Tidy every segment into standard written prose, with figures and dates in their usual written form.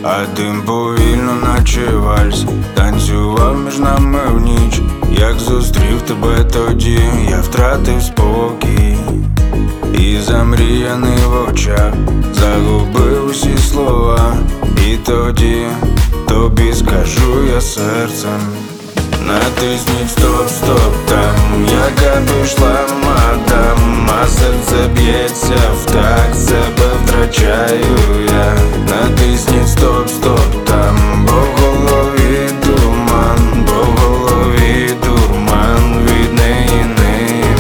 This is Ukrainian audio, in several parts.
а дим повільно, наче вальс, танцював між нами в ніч. Як зустрів тебе тоді, я втратив спокій, і замріяний в очах загубив усі слова. І тоді тобі скажу я серцем: натисніть стоп, стоп, там, яка пішла мадам, а серце б'ється в такт, себе втрачаю я. Натисніть стоп, стоп, там, бо в голові дурман, бо в голові дурман від неї ним.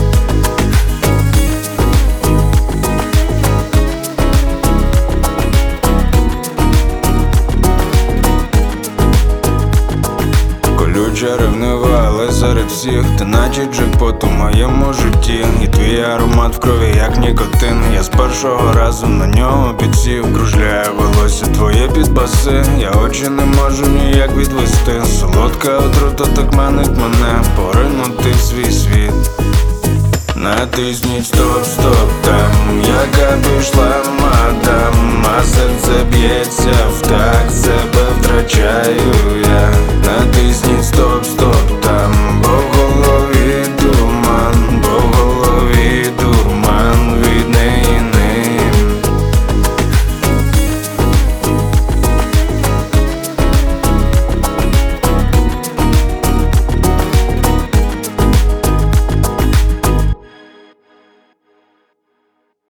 Колюча ревнива, але серед всіх ти наче джекпот у моєму житті. І твій аромат в крові, як нікотин. Я з першого разу на нього підсів. Кружляє волосся твоє під баси, я очі не можу ніяк відвести. Солодка отрута так манить мене поринути в свій світ. Натисніть стоп, стоп, там, яка пішла мадам, а серце б'ється в такт, себе втрачаю я. Натисніть стоп.